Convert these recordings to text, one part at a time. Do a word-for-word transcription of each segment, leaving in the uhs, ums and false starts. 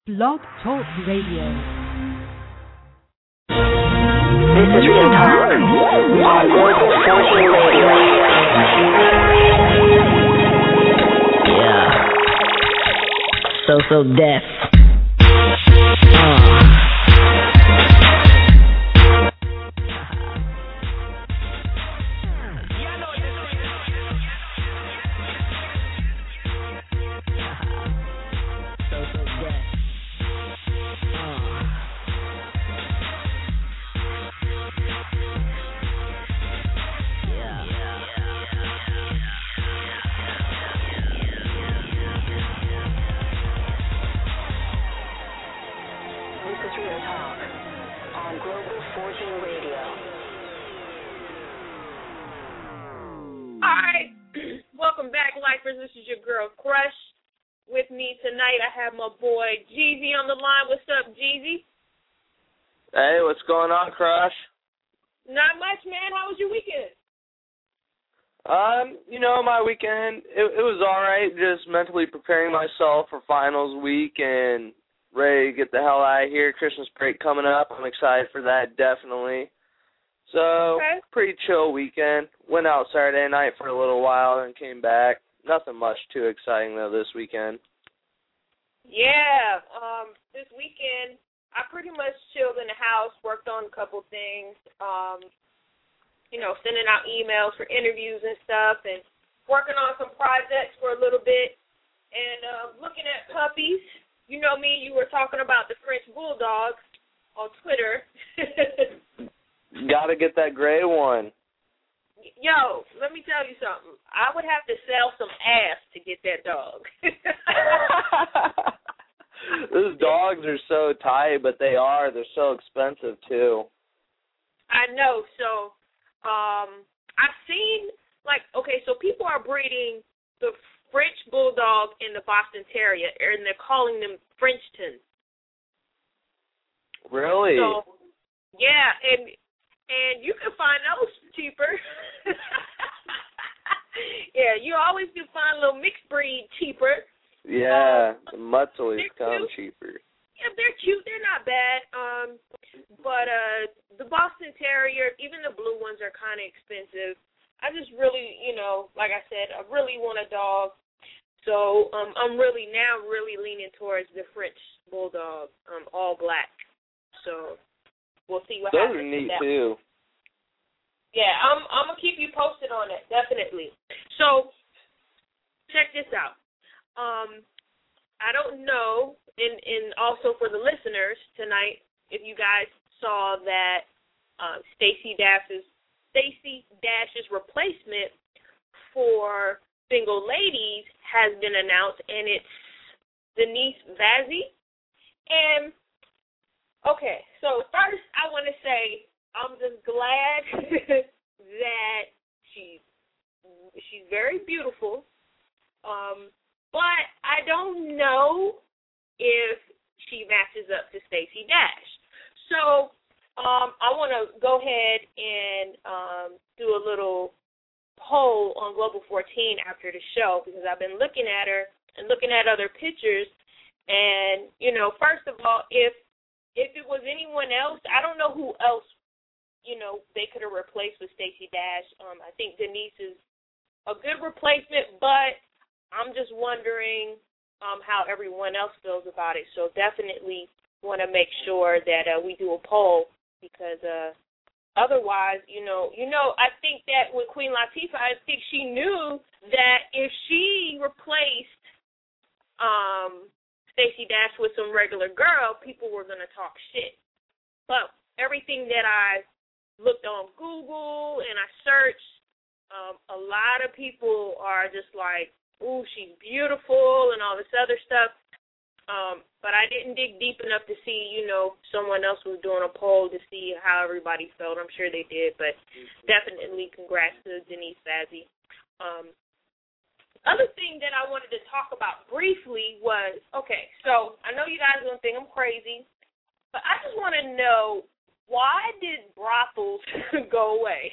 Blog Talk Radio. This is Real Talk on Global fourteen Radio. Yeah. So, so deaf. Uh. This is your girl Crush. With me tonight, I have my boy Jeezy on the line. What's up, Jeezy? Hey, what's going on, Crush? Not much, man. How was your weekend? Um, you know, my weekend, it, it was all right. Just mentally preparing myself for finals week and ready to get the hell out of here. Christmas break coming up. I'm excited for that, definitely. So, okay. Pretty chill weekend. Went out Saturday night for a little while and came back. Nothing much too exciting, though, this weekend. Yeah, um, this weekend, I pretty much chilled in the house, worked on a couple things, um, you know, sending out emails for interviews and stuff, and working on some projects for a little bit, and uh, looking at puppies. You know me, you were talking about the French Bulldogs on Twitter. Gotta get that gray one. Yo, let me tell you something. I would have to sell some ass to get that dog. Those dogs are so tight, but they are. They're so expensive, too. I know. So, um, I've seen, like, okay, so people are breeding the French Bulldog and the Boston Terrier, and they're calling them Frenchton. Really? So, yeah, and and you can find those cheaper. Yeah, you always can find a little mixed breed cheaper. Yeah, um, the mutts always come cute. cheaper. Yeah, they're cute. They're not bad. Um, but uh, the Boston Terrier, even the blue ones, are kind of expensive. I just really, you know, like I said, I really want a dog. So um, I'm really now really leaning towards the French Bulldog, um, all black. So we'll see what Those happens. are neat, with that. too. Yeah, I'm I'm gonna keep you posted on that, definitely. So check this out. Um, I don't know, and and also for the listeners tonight, if you guys saw that uh, Stacey Dash's Stacey Dash's replacement for Single Ladies has been announced, and it's Denise Vazzy. And okay, so first I want to say, I'm just glad that she's she's very beautiful, um, but I don't know if she matches up to Stacey Dash. So um, I want to go ahead and um, do a little poll on Global fourteen after the show, because I've been looking at her and looking at other pictures, and you know, first of all, if if it was anyone else, I don't know who else, you know, they could have replaced with Stacey Dash. Um, I think Denise is a good replacement, but I'm just wondering um, how everyone else feels about it. So definitely want to make sure that uh, we do a poll, because uh, otherwise, you know, you know, I think that with Queen Latifah, I think she knew that if she replaced um, Stacey Dash with some regular girl, people were going to talk shit. But everything that I looked on Google and I searched, um, a lot of people are just like, ooh, she's beautiful and all this other stuff. Um, but I didn't dig deep enough to see, you know, someone else was doing a poll to see how everybody felt. I'm sure they did, but definitely congrats to Denise Vazzy. Um, other thing that I wanted to talk about briefly was, okay, so I know you guys are going to think I'm crazy, but I just want to know, why did brothels go away?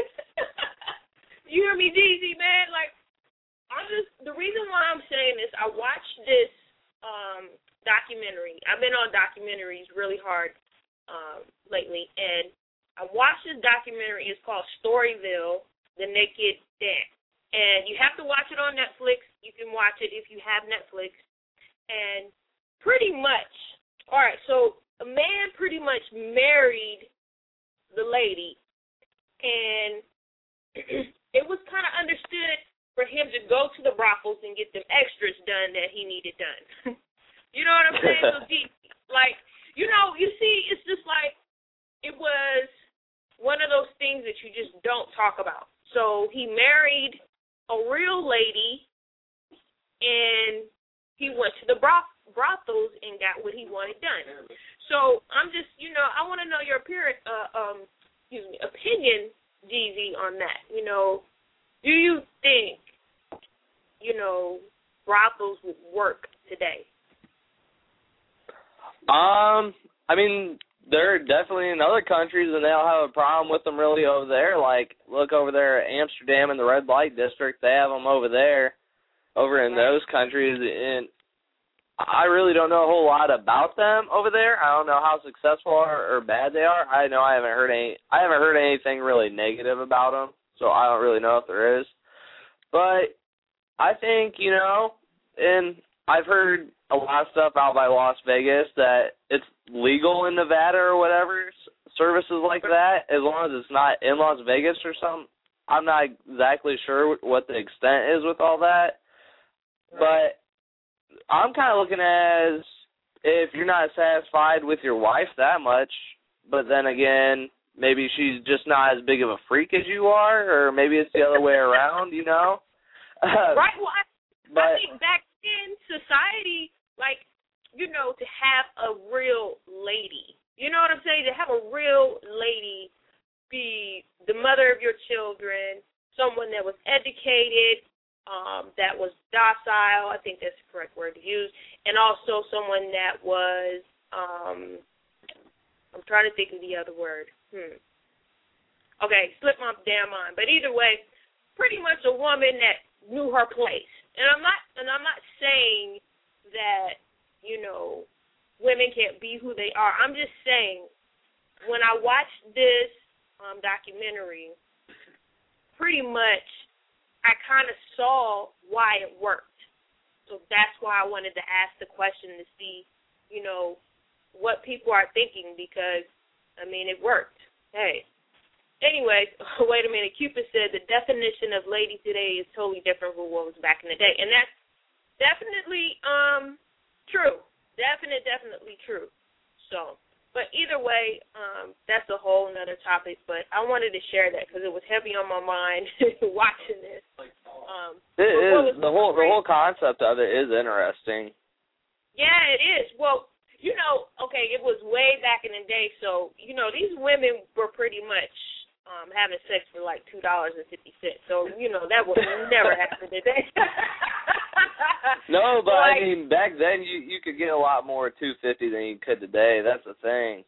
You hear me, Jeezy, man? Like, I'm just, the reason why I'm saying this, I watched this um, documentary. I've been on documentaries really hard um, lately, and I watched this documentary. It's called Storyville, The Naked Dance. And you have to watch it on Netflix. You can watch it if you have Netflix. And pretty much, all right, so a man pretty much married the lady, and it was kind of understood for him to go to the brothels and get them extras done that he needed done. You know what I'm saying? So, he, like, you know, you see, it's just like it was one of those things that you just don't talk about. So he married a real lady, and he went to the broth- brothels and got what he wanted done. So I'm just, you know, I want to know your appearance, uh, um, excuse me, opinion, D Z, on that. You know, do you think, you know, brothels would work today? Um, I mean, they're definitely in other countries, and they don't have a problem with them really over there. Like, look over there at Amsterdam in the red light district. They have them over there, over in those countries. And I really don't know a whole lot about them over there. I don't know how successful or, or bad they are. I know I haven't heard any. I haven't heard anything really negative about them, so I don't really know if there is. But I think, you know, and I've heard a lot of stuff out by Las Vegas that it's legal in Nevada or whatever, services like that, as long as it's not in Las Vegas or something. I'm not exactly sure what the extent is with all that. But I'm kind of looking at as if you're not satisfied with your wife that much, but then again, maybe she's just not as big of a freak as you are, or maybe it's the other way around, you know? Right. Well, I, but, I think back in society, like, you know, to have a real lady, you know what I'm saying? To have a real lady be the mother of your children, someone that was educated, um, that was docile, I think that's the correct word to use, and also someone that was, um, I'm trying to think of the other word. Hmm. Okay, slipped my damn mind. But either way, pretty much a woman that knew her place. And I'm not, and I'm not saying that, you know, women can't be who they are. I'm just saying, when I watched this um, documentary, pretty much I kind of saw why it worked. So that's why I wanted to ask the question to see, you know, what people are thinking, because, I mean, it worked. Hey. Anyways, wait a minute. Cupid said the definition of lady today is totally different from what was back in the day. And that's definitely um, true. Definite, definitely true. So, but either way, um, that's a whole nother topic. But I wanted to share that because it was heavy on my mind watching this. Um, it is. was The whole, the whole concept of it is interesting. Yeah, it is. Well, you know, okay, it was way back in the day. So, you know, these women were pretty much Um, having sex for like two dollars and fifty cents. So, you know, that would never happen today. No, but like, I mean, back then you, you could get a lot more two fifty than you could today. That's the thing.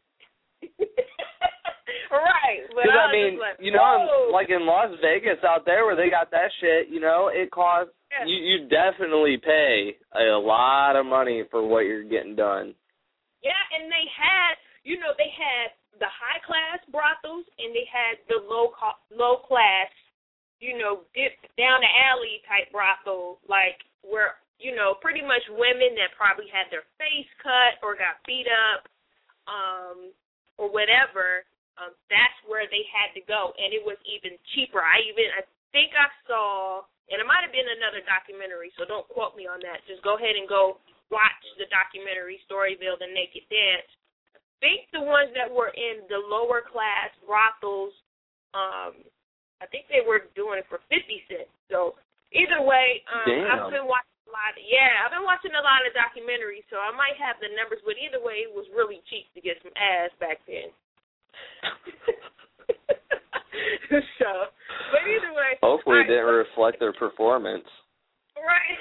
Right. But Because, I, I mean, like, you know, whoa. like in Las Vegas out there where they got that shit, you know, it costs, Yeah. you, you definitely pay a lot of money for what you're getting done. Yeah, and they had, you know, they had the high-class brothels, and they had the low co- low-class, you know, dip down the alley type brothel, like where, you know, pretty much women that probably had their face cut or got beat up, um, or whatever. Um, that's where they had to go, and it was even cheaper. I even, I think I saw, and it might have been another documentary, so don't quote me on that. Just go ahead and go watch the documentary Storyville, The Naked Dance. I think the ones that were in the lower class brothels, um, I think they were doing it for fifty cents. So either way, um, I've been watching a lot. Of, yeah, I've been watching a lot of documentaries, so I might have the numbers. But either way, it was really cheap to get some ass back then. So, but either way, hopefully, it right, didn't reflect their performance. Right.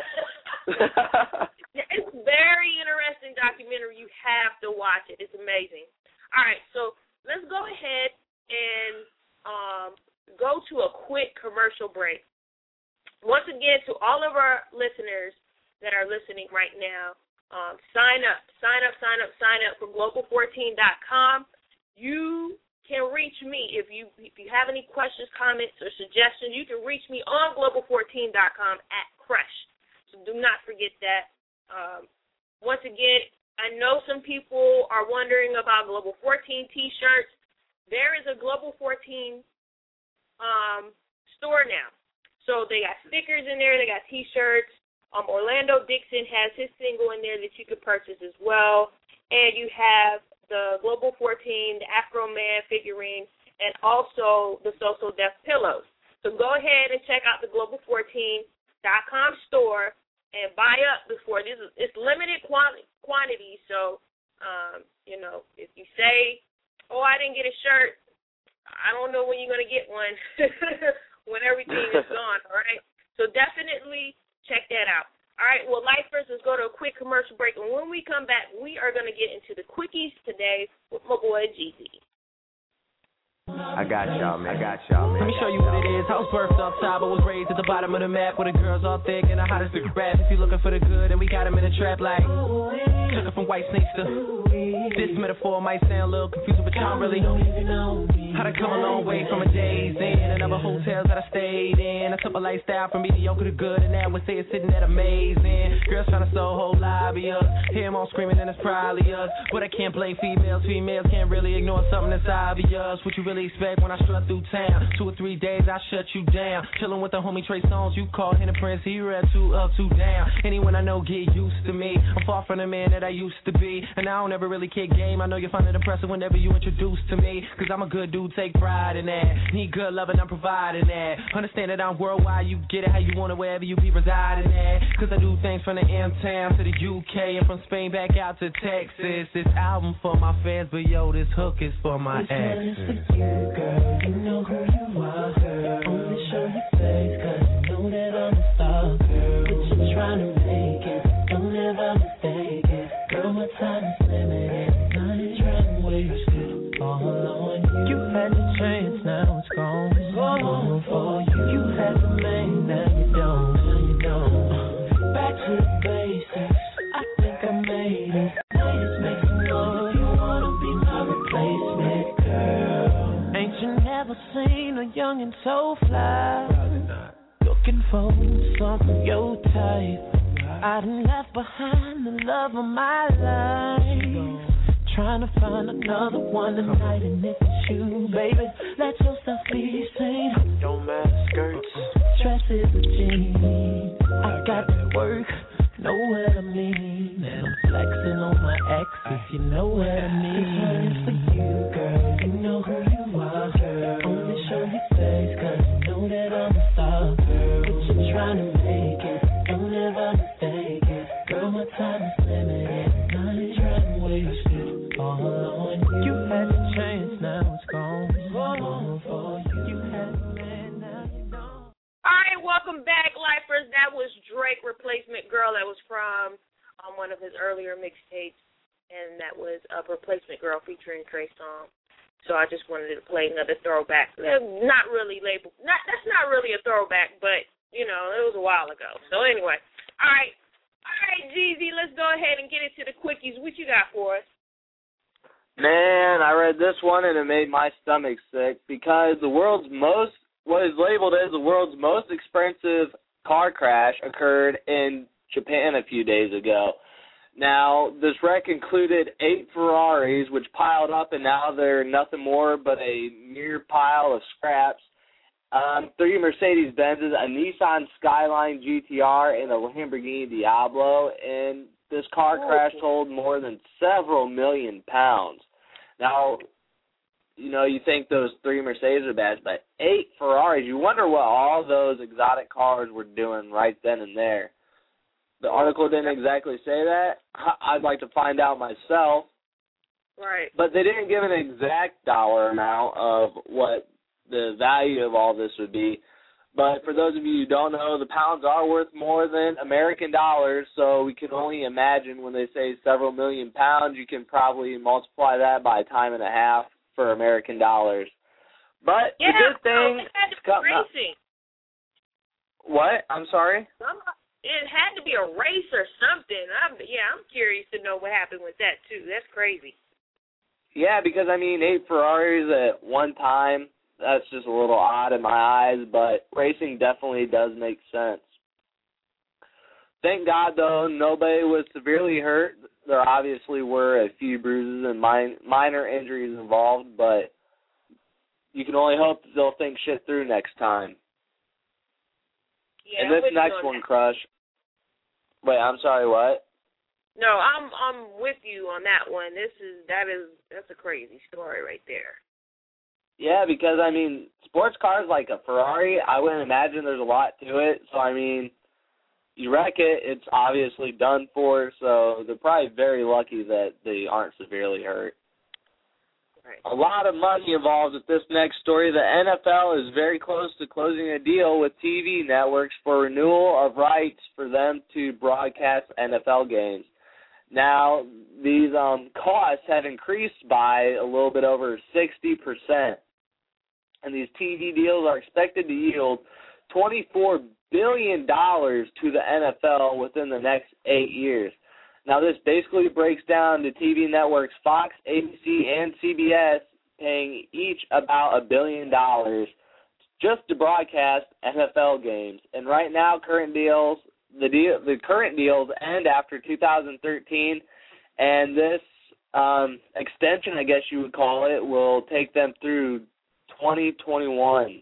It's very interesting documentary. You have to watch it. It's amazing. All right, so let's go ahead and um, go to a quick commercial break. Once again, to all of our listeners that are listening right now, Um, sign up, sign up, sign up, sign up for global fourteen dot com. You can reach me if you if you have any questions, comments, or suggestions. You can reach me on global fourteen dot com at Crush. So do not forget that. Um, once again, I know some people are wondering about Global fourteen T-shirts. There is a Global fourteen um, store now. So they got stickers in there. They got T-shirts. Um, Orlando Dixon has his single in there that you could purchase as well. And you have the Global fourteen, the Afro Man figurine, and also the So So Def pillows. So go ahead and check out the global fourteen dot com store and buy up before. This is, it's limited quantity, quantity so, um, you know, if you say, oh, I didn't get a shirt, I don't know when you're going to get one when everything is gone, all right? So definitely check that out. All right, well, Lifers, let's go to a quick commercial break. And when we come back, we are going to get into the quickies today with my boy G Z. I got y'all, man. I got y'all, man. Let me show you what it is. I was birthed up top, but was raised at the bottom of the map where the girls all thick and the hottest big rap. If you looking for the good, and we got them in the trap like took it from white snakes to this metaphor might sound a little confusing, but y'all really how to come a long way from a days in and other hotels that I stayed in. I took a lifestyle from mediocre to good, and now we say it's sitting at amazing. Girls trying to sell a whole lobby us, hear them all screaming, and it's probably us. But I can't blame females. Females can't really ignore something that's obvious. What you really expect when I strut through town? Two or three days I shut you down. Chilling with the homie Trey Songz, you call him the Prince. He read two up, two down. Anyone I know get used to me. I'm far from the man that I used to be, and I don't ever really kick game. I know you find it impressive whenever you introduce to me, cause I'm a good dude, take pride in that. Need good loving, I'm providing that. Understand that I'm worldwide, you get it how you want it, wherever you be residing at. Cause I do things from the M-Town to the U K and from Spain back out to Texas. This album for my fans, but yo, this hook is for my exes. For you, girl, you know who you are, girl. Only show your face, cause you know that I'm a star, girl. But you're trying to make it, don't ever mistake it. Girl, my time is limited, none is right wasted. All on you. You had your chance, now it's gone. It's all for you. You had the man, now you don't, now you don't. Back to the basics, I think I made it. Now just make some noise if you wanna be my replacement, girl. Ain't you never seen a youngin' so fly? Looking for something your type. I done left behind the love of my life. Trying to find another one tonight, and if it's you, baby, let yourself be seen. Don't matter skirts, dress is a jean. I got to work, know what I mean, and I'm flexing on my ex if you know what I mean. It's for you, girl, you know who you are, girl. Only show your face, cause you know that I'm a star, girl. But you're trying to make it, don't ever mistake it. Girl, my time is limited, none is right wasted. All on you. You had a chance, now it's gone. It's gone for you. You had a man, now you don't. All right, welcome back, Lifers. That was Drake, Replacement Girl. That was from um, one of his earlier mixtapes, and that was uh, Replacement Girl featuring Trey Songz. So I just wanted to play another throwback. Not really labeled. Not that's not really a throwback, but you know it was a while ago. So anyway, all right, all right, G Z, let's go ahead and get into the quickies. What you got for us? Man, I read this one and it made my stomach sick because the world's most, what is labeled as the world's most expensive car crash occurred in Japan a few days ago. Now, this wreck included eight Ferraris, which piled up, and now they're nothing more but a mere pile of scraps. Um, three Mercedes-Benzes, a Nissan Skyline G T R, and a Lamborghini Diablo, and this car crash totaled more than several million pounds. Now, you know, you think those three Mercedes are bad, but eight Ferraris, you wonder what all those exotic cars were doing right then and there. The article didn't exactly say that. I'd like to find out myself. Right. But they didn't give an exact dollar amount of what the value of all this would be. But for those of you who don't know, the pounds are worth more than American dollars, so we can only imagine when they say several million pounds, you can probably multiply that by a time and a half for American dollars. But yeah, the good thing oh, is coming up. What? I'm sorry? Some, it had to be a race or something. I'm, yeah, I'm curious to know what happened with that, too. That's crazy. Yeah, because, I mean, eight Ferraris at one time, that's just a little odd in my eyes, but racing definitely does make sense. Thank God, though, nobody was severely hurt. There obviously were a few bruises and min- minor injuries involved, but you can only hope that they'll think shit through next time. Yeah, and this I'm next on one, that. Crush. Wait, I'm sorry, what? No, I'm I'm with you on that one. This is that is that's a crazy story right there. Yeah, because, I mean, sports cars like a Ferrari, I wouldn't imagine there's a lot to it. So, I mean, you wreck it, it's obviously done for, so they're probably very lucky that they aren't severely hurt. Right. A lot of money involved with this next story. The N F L is very close to closing a deal with T V networks for renewal of rights for them to broadcast N F L games. Now, these um, costs have increased by a little bit over sixty percent, and these T V deals are expected to yield twenty-four billion dollars to the N F L within the next eight years. Now, this basically breaks down to T V networks Fox, A B C, and C B S paying each about a billion dollars just to broadcast N F L games. And right now, current deals, the deal, the current deals end after two thousand thirteen, and this um, extension, I guess you would call it, will take them through twenty twenty-one.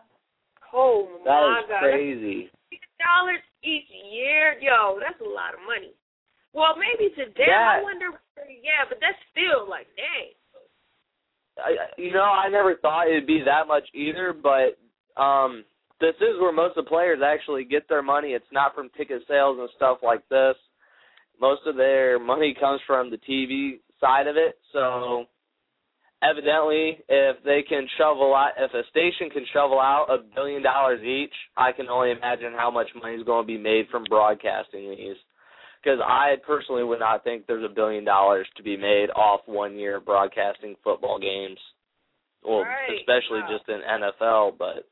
Oh That my is God! crazy. Dollars each year, yo, that's a lot of money. Well, maybe to them, Yeah. I wonder. Yeah, but that's still like, dang. I, you know, I never thought it'd be that much either, but um, this is where most of the players actually get their money. It's not from ticket sales and stuff like this. Most of their money comes from the T V side of it. So evidently, if they can shovel out, if a station can shovel out a billion dollars each, I can only imagine how much money is going to be made from broadcasting these. Because I personally would not think there's a billion dollars to be made off one year broadcasting football games. Well, Right. especially Wow. just in N F L, but.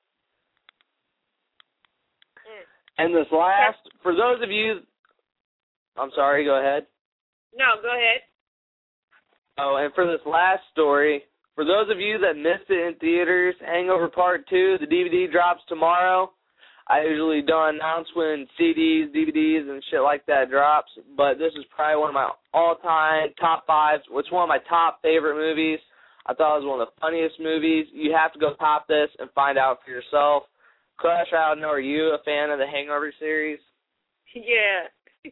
Mm. And this last, for those of you, I'm sorry, go ahead. No, go ahead. Oh, and for this last story, for those of you that missed it in theaters, Hangover Part two, the D V D drops tomorrow. I usually don't announce when C Ds, D V Ds, and shit like that drops, but this is probably one of my all-time top fives. It's one of my top favorite movies. I thought it was one of the funniest movies. You have to go cop this and find out for yourself. Crush, I don't know, are you a fan of the Hangover series? Yeah.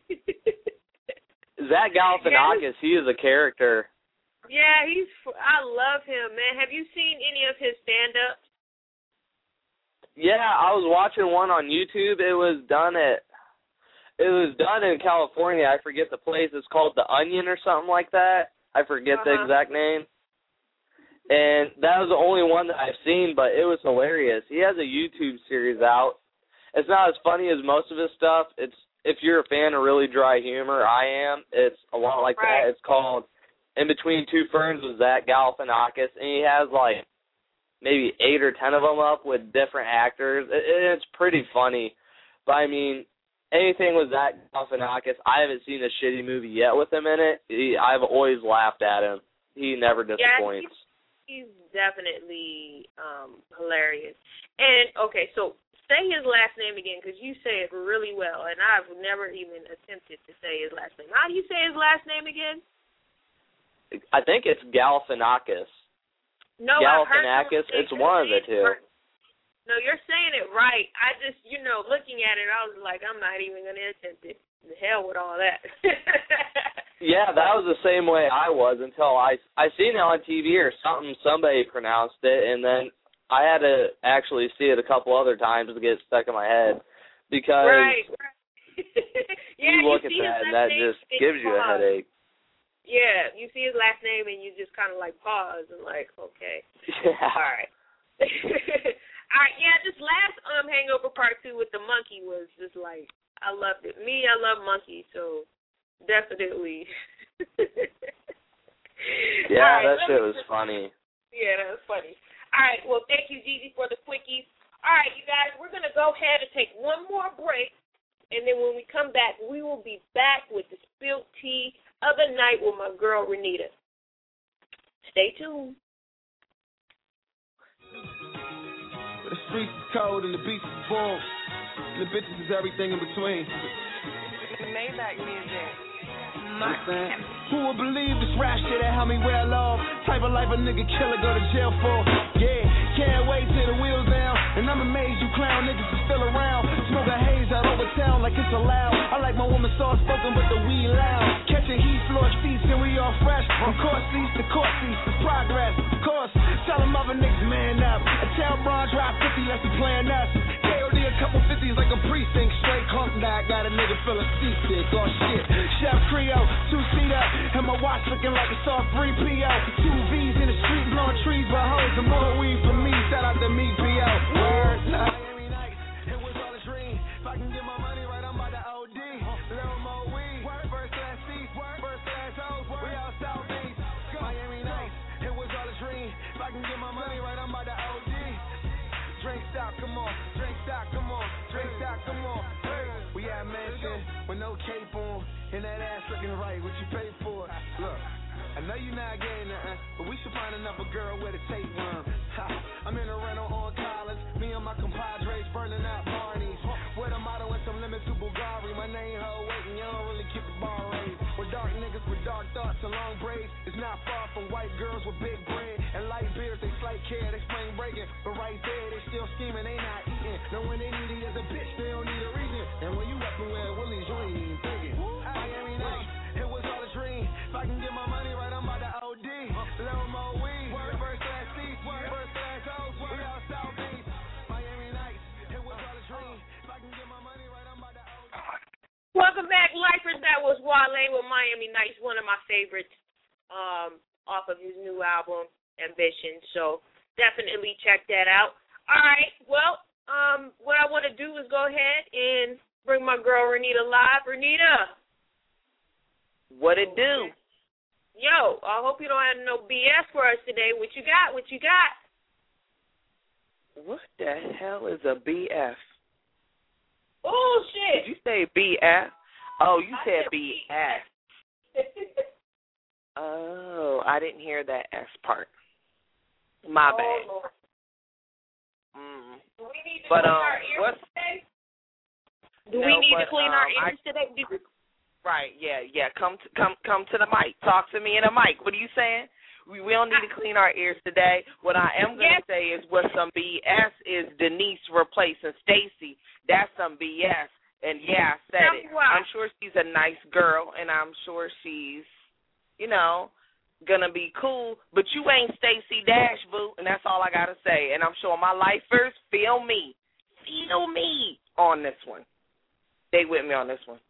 Zach Galifianakis, he is a character. Yeah, he's. I love him, man. Have you seen any of his stand-ups? Yeah, I was watching one on YouTube. It was done at, it was done in California. I forget the place. It's called The Onion or something like that. I forget Uh-huh. the exact name. And that was the only one that I've seen, but it was hilarious. He has a YouTube series out. It's not as funny as most of his stuff. It's if you're a fan of really dry humor, I am. It's a lot like Right. that. It's called In Between Two Ferns with Zach Galifianakis, and he has like maybe eight or ten of them up with different actors. It, it's pretty funny. But, I mean, anything with Zach Galifianakis, I haven't seen a shitty movie yet with him in it. He, I've always laughed at him. He never disappoints. Yeah, he's, he's definitely um, hilarious. And, okay, so say his last name again, because you say it really well, and I've never even attempted to say his last name. How do you say his last name again? I think it's Galifianakis. No, I've heard Galifianakis, someone it's say one of the it two. right. No, you're saying it right. I just, you know, looking at it, I was like, I'm not even going to attempt it. The hell with all that. Yeah, that was the same way I was until I I seen it on T V or something. Somebody pronounced it, and then I had to actually see it a couple other times to get it stuck in my head because right. Yeah, you look you at see that his and last that name just and gives you you a pause. headache. Yeah, you see his last name and you just kind of like pause and like, okay, Yeah. all right. All right, yeah, this last um Hangover Part two with the monkey was just like, I loved it. Me, I love monkeys, so definitely. Yeah, All right, that let shit me was just- funny. Yeah, that was funny. All right, well, thank you, Gigi, for the quickies. All right, you guys, we're going to go ahead and take one more break. And then when we come back, we will be back with the Spilt Tea of the night with my girl, Renita. Stay tuned. The streets is cold and the beach is warm. And the bitches is everything in between. Maybach music. Who would believe this rap shit that help me well off? Type of life a nigga killer go to jail for. Yeah, can't wait till the wheels down. And I'm amazed you clown niggas is still around. Smoke a haze out over town like it's allowed. I like my woman soft spoken but the weed loud. Catching heat, floor seats and we all fresh. From court seats to court seats, it's progress. Of course, tell them other niggas man up. I tell Bron drop fifty, let's be playing us. K O D a couple fifties like a precinct. Straight clump that got a nigga feeling seasick. Oh shit, Chef Creo, two seat up. And my watch looking like a soft three P O. Two V's in the street blowing trees but hoes and more weed for me. Shout out to me P O. Word, nah. Miami nights, it was all a dream. If I can get my money right, I'm about to O D. Little more weed, first class seats, first class hoes, we out South Beach. Miami nights, it was all a dream. If I can get my money right, I'm about to O D. Drink stop, come on, drink stop, come on, drink stop, come on. Hey. We at mansion with no cape on, and that ass looking right. What you pay for? Look, I know you not getting nothing, but we should find another girl with a tape run. Ha, I'm in a rental on college, me and my compadres burning out Barney's. With a model and some limits to Bulgari. My name ho waiting, you don't really keep the bar raised. With dark niggas with dark thoughts and long braids. It's not far from white girls with big bread and light beards. They slight care, they spring breaking, but right there they still scheming, they not eating. Know when they need it as a bitch, they don't need a reason. And when you up and wear Willie's, you ain't even thinking. Miami nights, it was all a dream. If I can get my money right, I'm about to O D. Little more weed, first class seats, first class hoes, we out South Beach. Miami nights, it was all a dream. If I can get my money right, I'm about to O D. Welcome back, Lifers. That was Wale with Miami Nights, one of my favorites um, off of his new album, Ambition. So definitely check that out. All right, well, um, what I want to do is go ahead and bring my girl Renita live. Renita. What it do? Yo, I hope you don't have no B S for us today. What you got? What you got? What the hell is a B F? Oh, shit. Did you say B F? Oh, you I said said B F. Oh, I didn't hear that S part. My oh, bad. Lord. Mm. Do we need to But, clean um, our ears what's, today? Do no, we need but, to clean um, our ears I, today? Do- Right, yeah, yeah. Come to, come come to the mic. Talk to me in a mic. What are you saying? We, we don't need to clean our ears today. What I am going to yes. say is what some B S is Denise replacing Stacy. That's some B S. And, yeah, I said it. I'm sure she's a nice girl, and I'm sure she's, you know, going to be cool. But you ain't Stacy Dash, boo, and that's all I got to say. And I'm sure my lifers feel me. Feel me on this one. Stay with me on this one.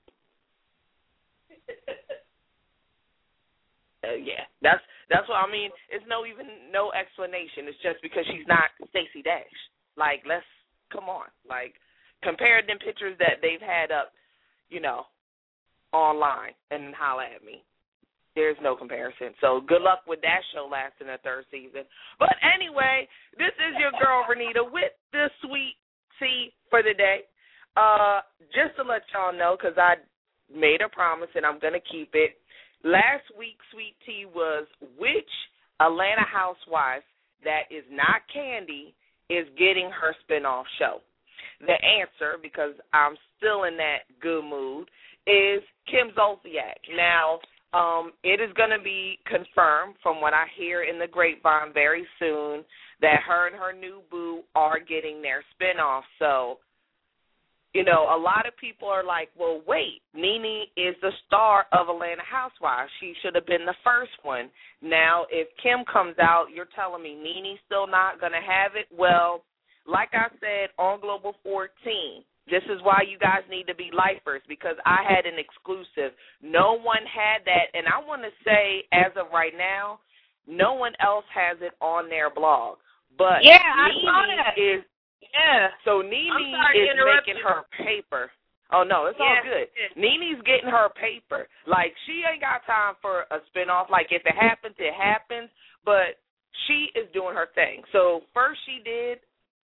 Uh, yeah, that's that's what I mean. It's no even no explanation. It's just because she's not Stacey Dash. Like, let's come on. Like, compare them pictures that they've had up, you know, online and holla at me. There's no comparison. So good luck with that show lasting a third season. But anyway, this is your girl Renita with the sweet tea for the day. Uh, just to let y'all know, because I made a promise and I'm gonna keep it. Last week's sweet tea was which Atlanta housewife that is not Candy is getting her spinoff show. The answer, because I'm still in that good mood, is Kim Zolciak. Now, um, it is going to be confirmed from what I hear in the grapevine very soon that her and her new boo are getting their spinoff. So, you know, a lot of people are like, well, wait, Nene is the star of Atlanta Housewives. She should have been the first one. Now, if Kim comes out, you're telling me Nene's still not going to have it? Well, like I said on Global fourteen, this is why you guys need to be lifers, because I had an exclusive. No one had that, and I want to say, as of right now, no one else has it on their blog. But yeah, I Nene saw that. is Yeah. So Nene is making her paper. Oh, no, it's yeah. all good. Nene's getting her paper. Like, she ain't got time for a spinoff. Like, if it happens, it happens. But she is doing her thing. So first she did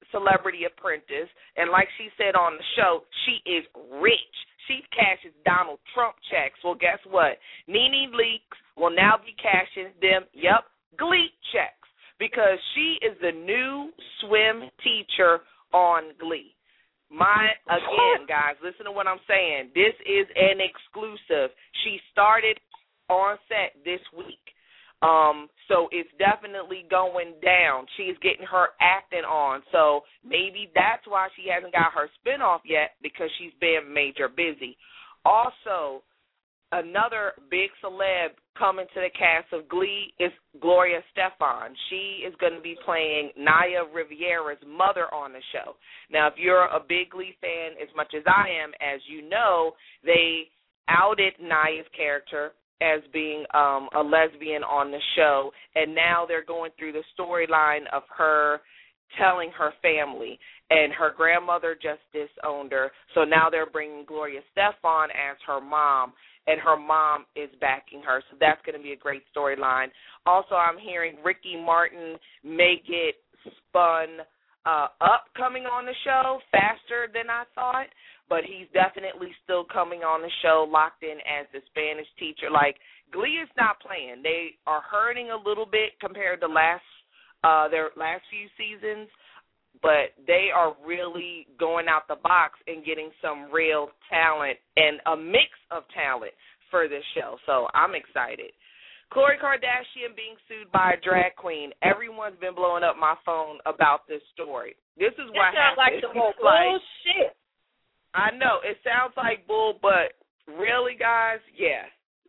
Celebrity Apprentice, and like she said on the show, she is rich. She cashes Donald Trump checks. Well, guess what? Nene Leakes will now be cashing them, yep, Glee checks, because she is the new swim teacher on Glee. My, again, guys, listen to what I'm saying. This is an exclusive. She started on set this week. Um, so it's definitely going down. She's getting her acting on. So maybe that's why she hasn't got her spinoff yet, because she's been major busy. Also, another big celeb coming to the cast of Glee is Gloria Estefan. She is going to be playing Naya Riviera's mother on the show. Now, if you're a big Glee fan, as much as I am, as you know, they outed Naya's character as being um, a lesbian on the show, and now they're going through the storyline of her telling her family, and her grandmother just disowned her, so now they're bringing Gloria Estefan as her mom, and her mom is backing her, so that's going to be a great storyline. Also, I'm hearing Ricky Martin may get spun uh, up coming on the show faster than I thought, but he's definitely still coming on the show locked in as the Spanish teacher. Like, Glee is not playing. They are hurting a little bit compared to last uh, their last few seasons, but they are really going out the box and getting some real talent and a mix of talent for this show. So I'm excited. Khloe Kardashian being sued by a drag queen. Everyone's been blowing up my phone about this story. This is what sounds happened. like the most bullshit. I know, it sounds like bull, but really, guys, yeah.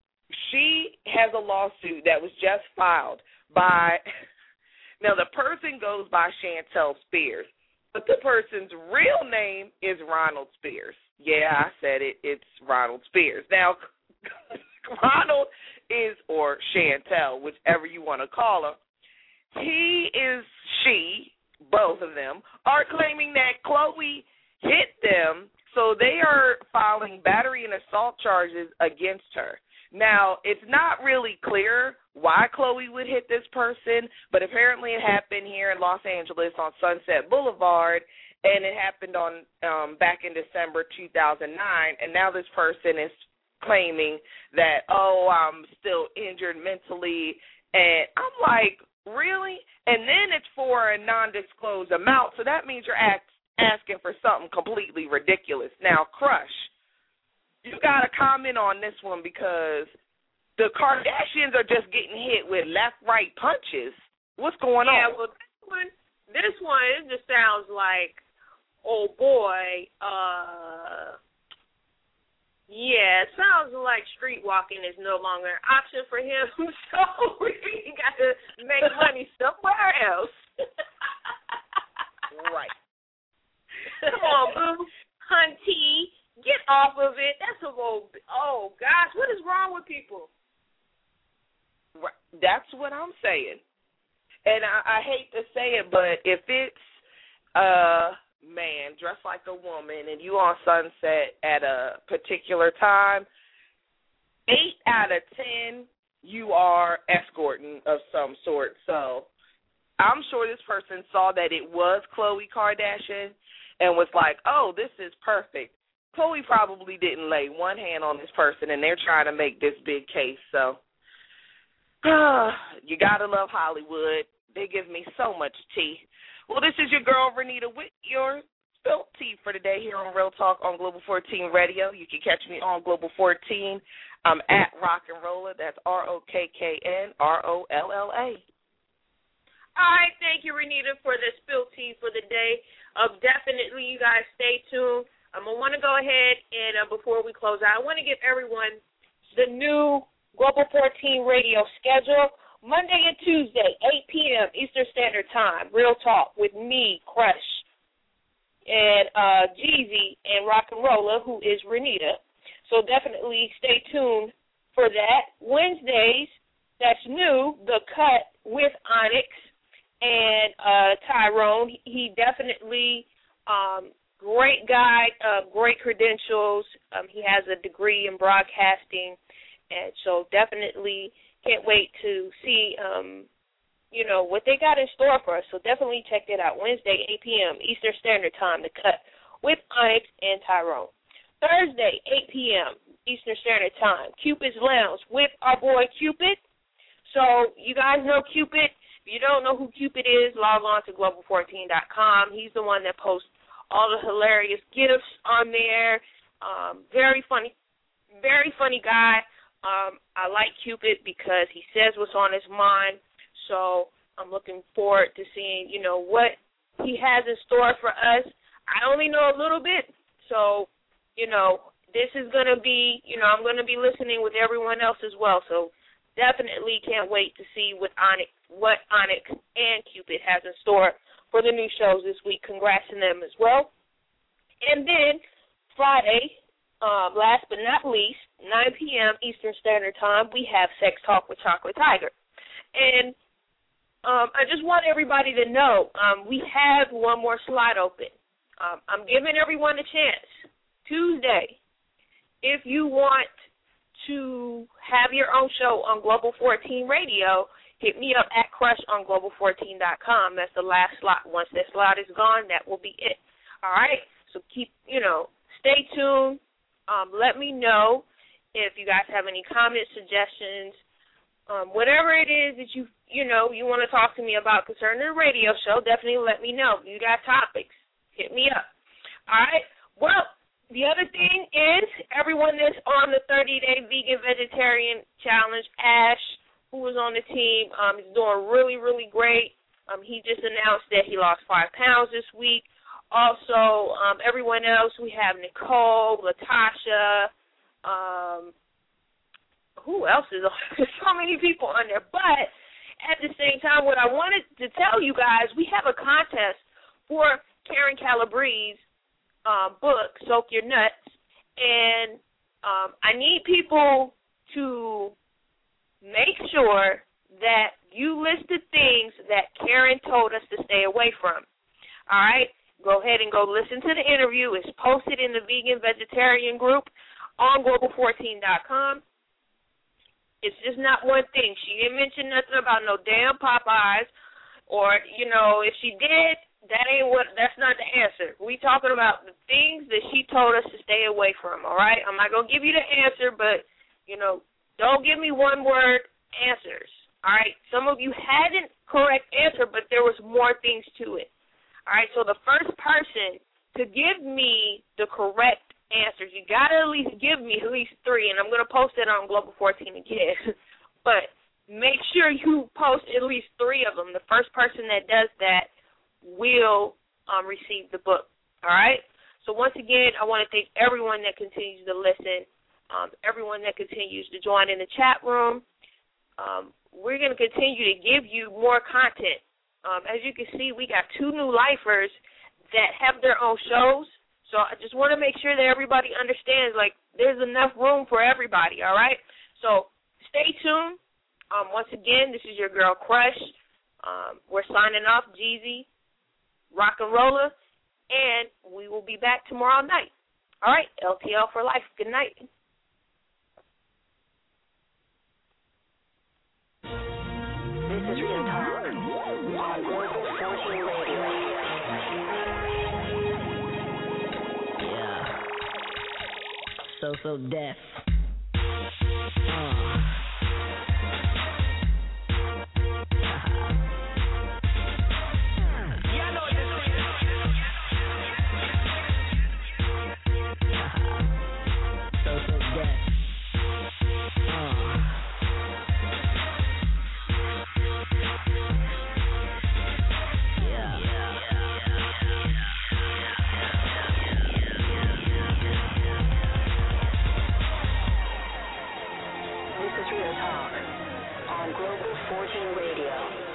She has a lawsuit that was just filed by, now the person goes by Chantel Spears, but the person's real name is Ronald Spears. Yeah, I said it, it's Ronald Spears. Now, Ronald is, or Chantel, whichever you want to call her, he is, she, both of them, are claiming that Khloe hit them. So they are filing battery and assault charges against her. Now, it's not really clear why Khloe would hit this person, but apparently it happened here in Los Angeles on Sunset Boulevard, and it happened on um, back in December two thousand nine, and now this person is claiming that, oh, I'm still injured mentally, and I'm like, really? And then it's for a non-disclosed amount, so that means you're act asking for something completely ridiculous. Now, Crush, you got to comment on this one, because the Kardashians are just getting hit with left-right punches. What's going yeah, on? Yeah, well, this one, this one, it just sounds like, oh, boy, uh, yeah, it sounds like street walking is no longer an option for him, so he got to make money somewhere else. Right. Come on, boo. Hunty, get off of it. That's a little, oh, gosh, what is wrong with people? That's what I'm saying. And I, I hate to say it, but if it's a man dressed like a woman and you on Sunset at a particular time, eight out of ten, you are escorting of some sort. So I'm sure this person saw that it was Khloe Kardashian and was like, oh, this is perfect. Khloe probably didn't lay one hand on this person, and they're trying to make this big case. So you got to love Hollywood. They give me so much tea. Well, this is your girl, Renita, with your spilt tea for today here on Real Talk on Global fourteen Radio. You can catch me on Global fourteen. I'm at Rock and Roller. That's R O K K N R O L L A. All right, thank you, Renita, for the spilt tea for the day. Uh, definitely, you guys stay tuned. I'm going to want to go ahead and uh, before we close out, I want to give everyone the new Global fourteen radio schedule. Monday and Tuesday, eight p.m. Eastern Standard Time, Real Talk with me, Crush, and uh, Jeezy and Rock and Roller, who is Renita. So definitely stay tuned for that. Wednesdays, that's new, The Cut with Onyx and uh, Tyrone. He definitely, um, great guy, uh, great credentials. Um, he has a degree in broadcasting, and so definitely can't wait to see um, you know, what they got in store for us. So definitely check that out. Wednesday, eight p.m. Eastern Standard Time, The Cut with Onyx and Tyrone. Thursday, eight p.m. Eastern Standard Time, Cupid's Lounge with our boy Cupid. So you guys know Cupid. If you don't know who Cupid is, log on to global fourteen dot com. He's the one that posts all the hilarious gifts on there. Um, very funny, very funny guy. Um, I like Cupid because he says what's on his mind. So I'm looking forward to seeing, you know, what he has in store for us. I only know a little bit, so, you know, this is going to be, you know, I'm going to be listening with everyone else as well. So definitely can't wait to see what Onyx, what Onyx and Cupid has in store for the new shows this week. Congrats to them as well. And then Friday, um, last but not least, nine p.m. Eastern Standard Time, we have Sex Talk with Chocolate Tiger. And um, I just want everybody to know um, we have one more slot open. Um, I'm giving everyone a chance. Tuesday, if you want to have your own show on Global fourteen Radio, hit me up at crush on global fourteen dot com. That's the last slot. Once that slot is gone, that will be it. All right? So keep, you know, stay tuned. Um, let me know if you guys have any comments, suggestions, um, whatever it is that you, you know, you want to talk to me about concerning the radio show, definitely let me know. If you got topics, hit me up. All right? Well, the other thing is everyone that's on the thirty-day vegan vegetarian challenge, Ash, who was on the team, um, is doing really, really great. Um, he just announced that he lost five pounds this week. Also, um, everyone else, we have Nicole, Latasha, um, who else is on? There's so many people on there. But at the same time, what I wanted to tell you guys, we have a contest for Karen Calabrese's um, book, Soak Your Nuts. And um, I need people to make sure that you list the things that Karen told us to stay away from. All right? Go ahead and go listen to the interview. It's posted in the Vegan Vegetarian group on global fourteen dot com. It's just not one thing. She didn't mention nothing about no damn Popeyes, or, you know, if she did, that ain't what, that's not the answer. We talking about the things that she told us to stay away from, all right? I'm not going to give you the answer, but, you know, don't give me one-word answers, all right? Some of you had a correct answer, but there was more things to it. All right, so the first person to give me the correct answers, you got to at least give me at least three, and I'm going to post it on Global fourteen again. But make sure you post at least three of them. The first person that does that will um, receive the book, all right? So once again, I want to thank everyone that continues to listen, um, everyone that continues to join in the chat room. Um, we're going to continue to give you more content. Um, as you can see, we got two new lifers that have their own shows. So I just want to make sure that everybody understands, like, there's enough room for everybody, all right? So stay tuned. Um, once again, this is your girl, Crush. Um, we're signing off, Jeezy, Rock and Roller, and we will be back tomorrow night. All right, L T L for life. Good night. This is Real Talk on Global fourteen Radio. Yeah. So, so deaf. Uh. This is Real Talk on Global fourteen Radio.